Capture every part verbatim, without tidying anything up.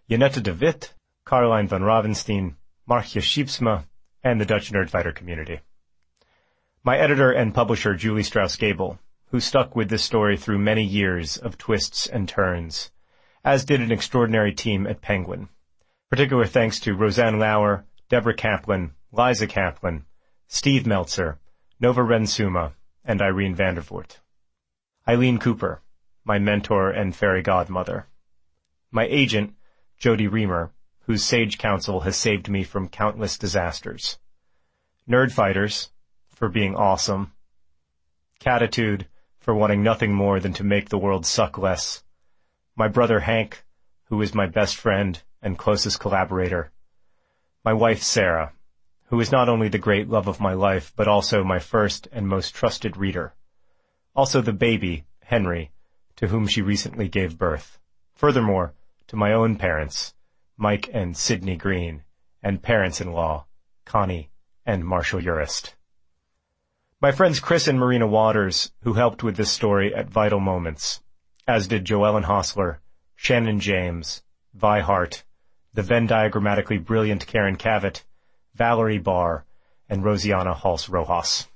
Janette de Witt, Caroline van Ravenstein, Marcia Schiepsma, and the Dutch Nerdfighter community. My editor and publisher, Julie Strauss-Gable, who stuck with this story through many years of twists and turns, as did an extraordinary team at Penguin. Particular thanks to Roseanne Lauer, Deborah Kaplan, Liza Kaplan, Steve Meltzer, Nova Rensuma, and Irene Vandervoort. Eileen Cooper, my mentor and fairy godmother. My agent, Jody Reamer, whose sage counsel has saved me from countless disasters. Nerdfighters, for being awesome. Catitude, for wanting nothing more than to make the world suck less. My brother Hank, who is my best friend and closest collaborator. My wife Sarah, who is not only the great love of my life, but also my first and most trusted reader. Also the baby, Henry, to whom she recently gave birth. Furthermore, to my own parents, Mike and Sydney Green, and parents-in-law, Connie and Marshall Urist. My friends Chris and Marina Waters, who helped with this story at vital moments, as did Joellen Hostler, Shannon James, Vi Hart, the Venn diagrammatically brilliant Karen Cavett, Valerie Barr, and Rosiana Halse-Rojas.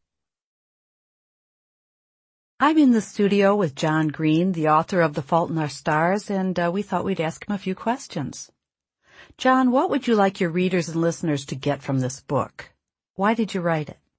I'm in the studio with John Green, the author of The Fault in Our Stars, and uh, we thought we'd ask him a few questions. John, what would you like your readers and listeners to get from this book? Why did you write it?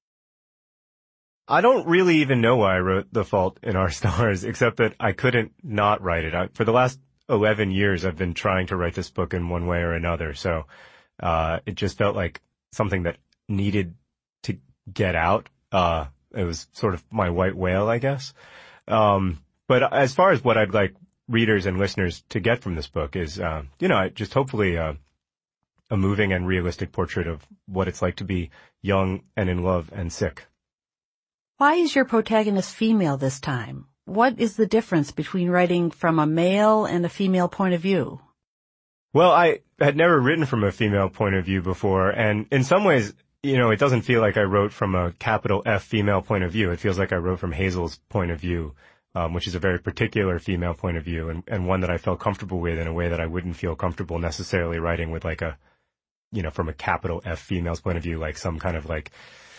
I don't really even know why I wrote The Fault in Our Stars, except that I couldn't not write it. I, for the last eleven years, I've been trying to write this book in one way or another, so uh it just felt like something that needed to get out. Uh It was sort of my white whale, I guess. Um, but as far as what I'd like readers and listeners to get from this book is, uh, you know, just hopefully uh, a moving and realistic portrait of what it's like to be young and in love and sick. Why is your protagonist female this time? What is the difference between writing from a male and a female point of view? Well, I had never written from a female point of view before, and in some ways, you know, it doesn't feel like I wrote from a capital F female point of view. It feels like I wrote from Hazel's point of view, um, which is a very particular female point of view, and, and one that I felt comfortable with in a way that I wouldn't feel comfortable necessarily writing with like a, you know, from a capital F female's point of view, like some kind of like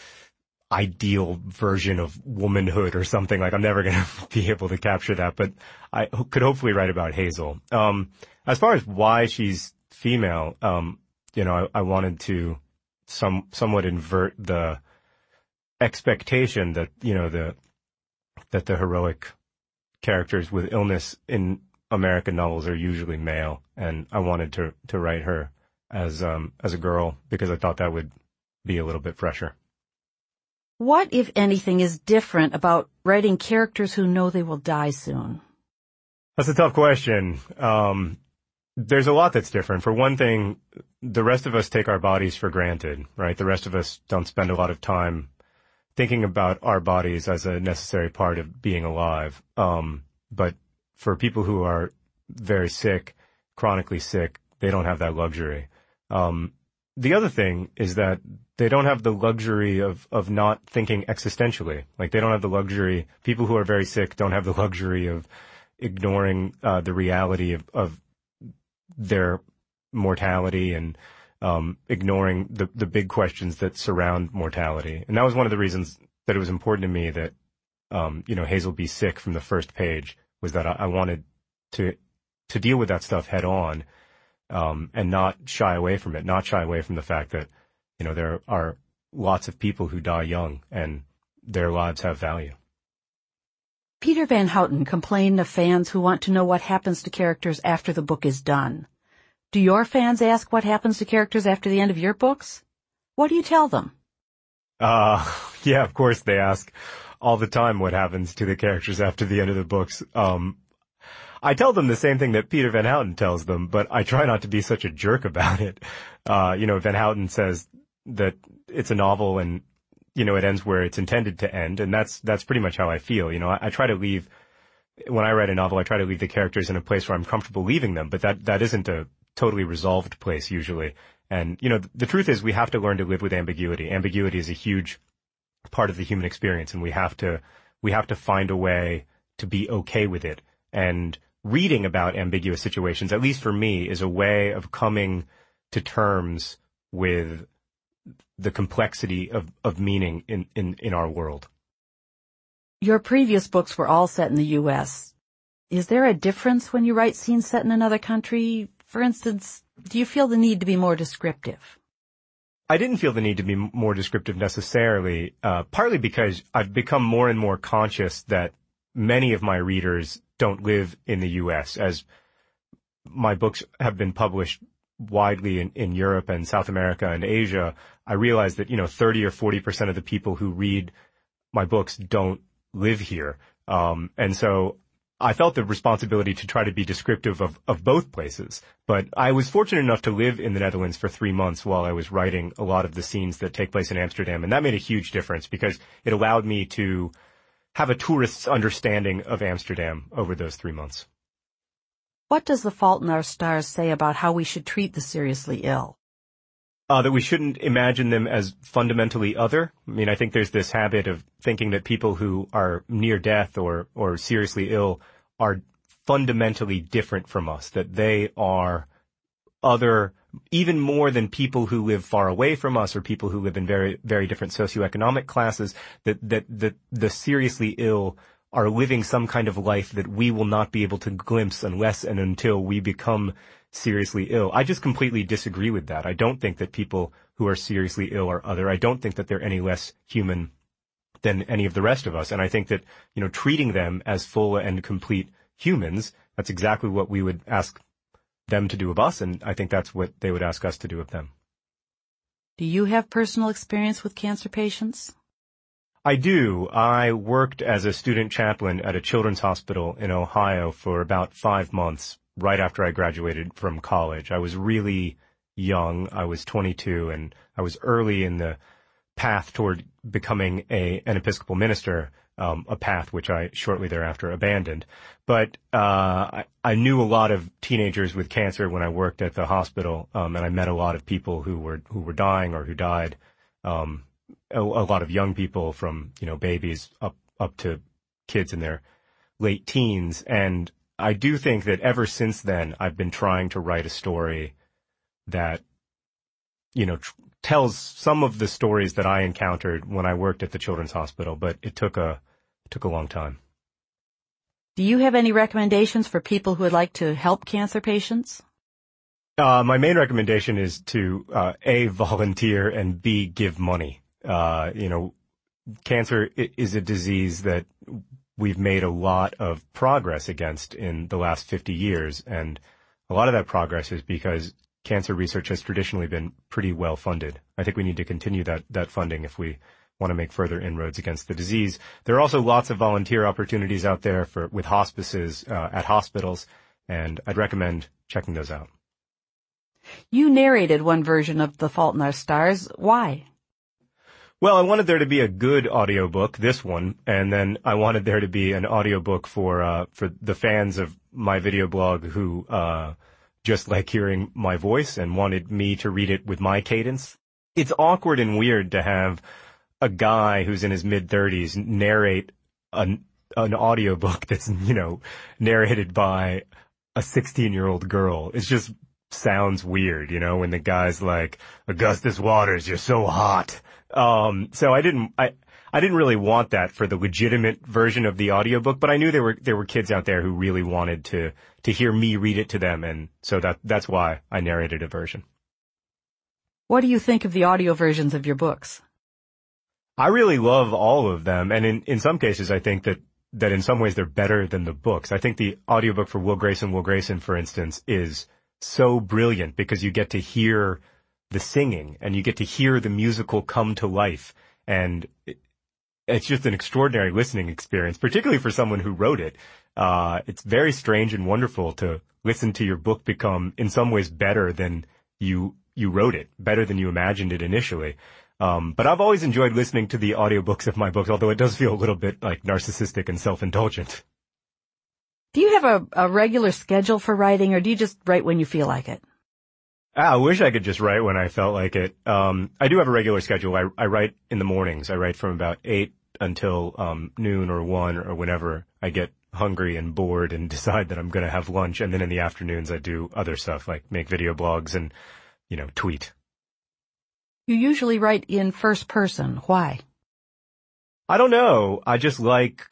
ideal version of womanhood or something. Like I'm never going to be able to capture that, but I could hopefully write about Hazel. Um, as far as why she's female, um, you know, I, I wanted to some somewhat invert the expectation that, you know, the that the heroic characters with illness in American novels are usually male, and I wanted to to write her as um as a girl because I thought that would be a little bit fresher. What, if anything, is different about writing characters who know they will die soon? That's a tough question. Um, there's a lot that's different. For one thing, the rest of us take our bodies for granted, right? The rest of us don't spend a lot of time thinking about our bodies as a necessary part of being alive. Um, but for people who are very sick, chronically sick, they don't have that luxury. Um, the other thing is that they don't have the luxury of, of not thinking existentially. Like they don't have the luxury, people who are very sick don't have the luxury of ignoring uh, the reality of, of their mortality and um, ignoring the, the big questions that surround mortality. And that was one of the reasons that it was important to me that, um, you know, Hazel be sick from the first page, was that I, I wanted to to deal with that stuff head on um, and not shy away from it, not shy away from the fact that, you know, there are lots of people who die young and their lives have value. Peter Van Houten complained of fans who want to know what happens to characters after the book is done. Do your fans ask what happens to characters after the end of your books? What do you tell them? Uh, yeah, of course they ask all the time what happens to the characters after the end of the books. Um, I tell them the same thing that Peter Van Houten tells them, but I try not to be such a jerk about it. Uh, you know, Van Houten says that it's a novel and, you know, it ends where it's intended to end. And that's, that's pretty much how I feel. You know, I, I try to leave, when I write a novel, I try to leave the characters in a place where I'm comfortable leaving them, but that, that isn't a totally resolved place usually. And, you know, the, the truth is we have to learn to live with ambiguity. Ambiguity is a huge part of the human experience, and we have to, we have to find a way to be okay with it. And reading about ambiguous situations, at least for me, is a way of coming to terms with the complexity of, of meaning in, in, in our world. Your previous books were all set in the U S. Is there a difference when you write scenes set in another country? For instance, do you feel the need to be more descriptive? I didn't feel the need to be more descriptive necessarily, uh, partly because I've become more and more conscious that many of my readers don't live in the U S. As my books have been published widely in, in Europe and South America and Asia, I realize that, you know, thirty or forty percent of the people who read my books don't live here. Um, and so I felt the responsibility to try to be descriptive of, of both places. But I was fortunate enough to live in the Netherlands for three months while I was writing a lot of the scenes that take place in Amsterdam. And that made a huge difference because it allowed me to have a tourist's understanding of Amsterdam over those three months. What does The Fault in Our Stars say about how we should treat the seriously ill? Uh, that we shouldn't imagine them as fundamentally other. I mean, I think there's this habit of thinking that people who are near death or, or seriously ill are fundamentally different from us, that they are other, even more than people who live far away from us or people who live in very, very different socioeconomic classes, that, that, that the seriously ill are living some kind of life that we will not be able to glimpse unless and until we become seriously ill. I just completely disagree with that. I don't think that people who are seriously ill are other. I don't think that they're any less human than any of the rest of us. And I think that, you know, treating them as full and complete humans, that's exactly what we would ask them to do of us. And I think that's what they would ask us to do of them. Do you have personal experience with cancer patients? I do. I worked as a student chaplain at a children's hospital in Ohio for about five months right after I graduated from college. I was really young. I was twenty-two, and I was early in the path toward becoming a an Episcopal minister, um, a path which I shortly thereafter abandoned. But uh I, I knew a lot of teenagers with cancer when I worked at the hospital, um, and I met a lot of people who were who were dying or who died. Um, a, a lot of young people from, you know, babies up up to kids in their late teens. And I do think that ever since then, I've been trying to write a story that, you know, tr- tells some of the stories that I encountered when I worked at the children's hospital, but it took a it took a long time. Do you have any recommendations for people who would like to help cancer patients? Uh, my main recommendation is to, uh, A, volunteer, and B, give money. Uh, you know, cancer is a disease that we've made a lot of progress against in the last fifty years. And a lot of that progress is because cancer research has traditionally been pretty well funded. I think we need to continue that, that funding if we want to make further inroads against the disease. There are also lots of volunteer opportunities out there for, with hospices, uh, at hospitals, and I'd recommend checking those out. You narrated one version of The Fault in Our Stars. Why? Well, I wanted there to be a good audiobook, this one, and then I wanted there to be an audiobook for uh for the fans of my video blog who uh just like hearing my voice and wanted me to read it with my cadence. It's awkward and weird to have a guy who's in his mid-thirties narrate an an audiobook that's, you know, narrated by a sixteen-year-old girl. It's just sounds weird, you know, when the guy's like, Augustus Waters, you're so hot. Um, so I didn't, I, I didn't really want that for the legitimate version of the audiobook, but I knew there were, there were kids out there who really wanted to, to hear me read it to them. And so that, that's why I narrated a version. What do you think of the audio versions of your books? I really love all of them. And in, in some cases, I think that, that in some ways they're better than the books. I think the audiobook for Will Grayson, Will Grayson, for instance, is so brilliant because you get to hear the singing and you get to hear the musical come to life. And it, it's just an extraordinary listening experience, particularly for someone who wrote it. Uh, it's very strange and wonderful to listen to your book become in some ways better than you, you wrote it, better than you imagined it initially. Um, but I've always enjoyed listening to the audiobooks of my books, although it does feel a little bit like narcissistic and self-indulgent. Do you have a, a regular schedule for writing, or do you just write when you feel like it? Ah, I wish I could just write when I felt like it. Um, I do have a regular schedule. I, I write in the mornings. I write from about eight until um, noon or one or whenever I get hungry and bored and decide that I'm going to have lunch. And then in the afternoons, I do other stuff like make video blogs and, you know, tweet. You usually write in first person. Why? I don't know. I just like,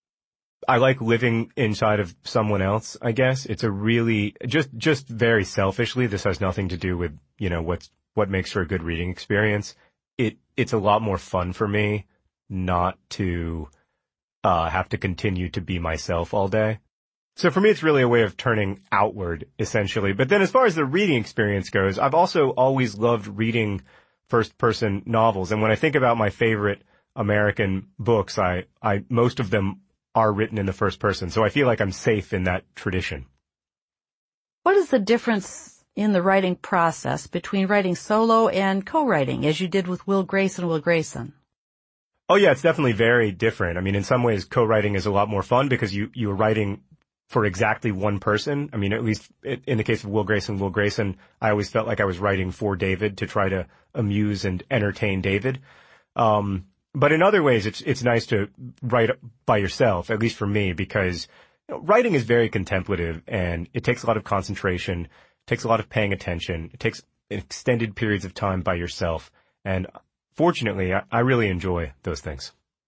I like living inside of someone else, I guess. It's a really, just, just very selfishly, this has nothing to do with, you know, what's, what makes for a good reading experience. It, it's a lot more fun for me not to, uh, have to continue to be myself all day. So for me, it's really a way of turning outward, essentially. But then as far as the reading experience goes, I've also always loved reading first-person novels. And when I think about my favorite American books, I, I, most of them are written in the first person. So I feel like I'm safe in that tradition. What is the difference in the writing process between writing solo and co-writing, as you did with Will Grayson, Will Grayson? Oh yeah, it's definitely very different. I mean, in some ways, co-writing is a lot more fun because you, you're writing for exactly one person. I mean, at least in the case of Will Grayson, Will Grayson, I always felt like I was writing for David to try to amuse and entertain David. Um, but in other ways, it's, it's nice to write by yourself, at least for me, because you know, writing is very contemplative and it takes a lot of concentration, it takes a lot of paying attention, it takes extended periods of time by yourself. And fortunately, I, I really enjoy those things.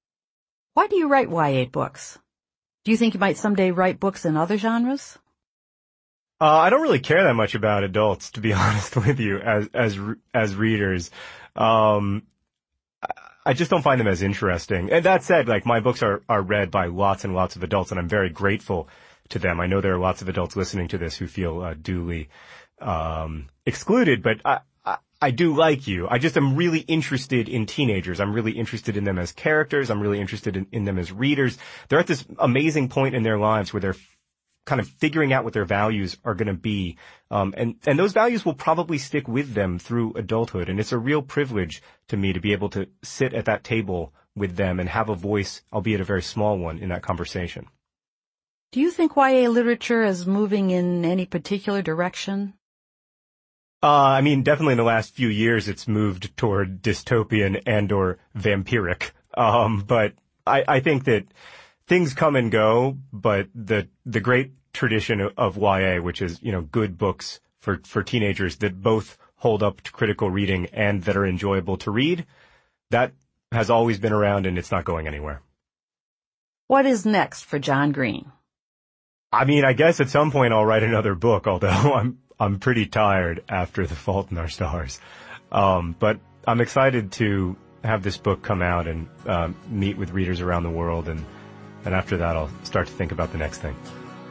Why do you write Y A books? Do you think you might someday write books in other genres? Uh, I don't really care that much about adults, to be honest with you, as, as, as readers. Um, I just don't find them as interesting. And that said, like, my books are, are read by lots and lots of adults, and I'm very grateful to them. I know there are lots of adults listening to this who feel, uh, duly, um, excluded, but I, I, I do like you. I just am really interested in teenagers. I'm really interested in them as characters. I'm really interested in, in them as readers. They're at this amazing point in their lives where they're f- kind of figuring out what their values are going to be. Um, and, and those values will probably stick with them through adulthood. And it's a real privilege to me to be able to sit at that table with them and have a voice, albeit a very small one, in that conversation. Do you think Y A literature is moving in any particular direction? Uh, I mean, definitely in the last few years, it's moved toward dystopian and or vampiric. Um, but I, I think that things come and go, but the, the great tradition of, of Y A, which is, you know, good books for, for teenagers that both hold up to critical reading and that are enjoyable to read, that has always been around and it's not going anywhere. What is next for John Green? I mean, I guess at some point I'll write another book, although I'm, I'm pretty tired after The Fault in Our Stars. Um, but I'm excited to have this book come out and, um, meet with readers around the world. And, and after that, I'll start to think about the next thing.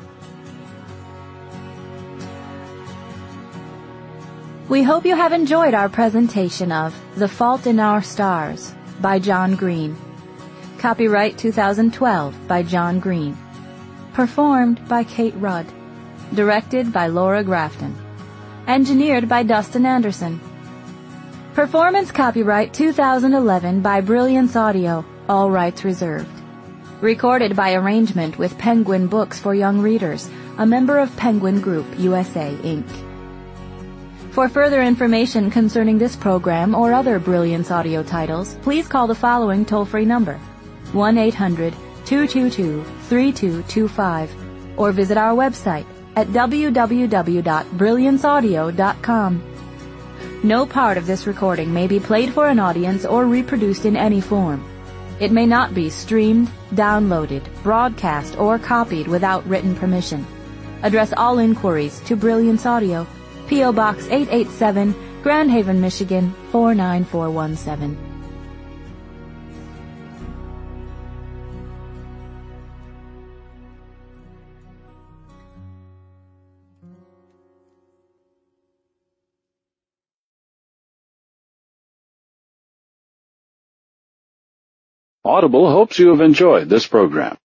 We hope you have enjoyed our presentation of The Fault in Our Stars by John Green. Copyright two thousand twelve by John Green. Performed by Kate Rudd. Directed by Laura Grafton. Engineered by Dustin Anderson. Performance copyright two thousand eleven by Brilliance Audio, all rights reserved. Recorded by arrangement with Penguin Books for Young Readers, a member of Penguin Group U S A, Incorporated. For further information concerning this program or other Brilliance Audio titles, please call the following toll-free number, one eight hundred two two two three two two five, or visit our website at w w w dot brilliance audio dot com. No part of this recording may be played for an audience or reproduced in any form. It may not be streamed, downloaded, broadcast, or copied without written permission. Address all inquiries to Brilliance Audio, P O Box eight eight seven, Grand Haven, Michigan four nine four one seven. Audible hopes you have enjoyed this program.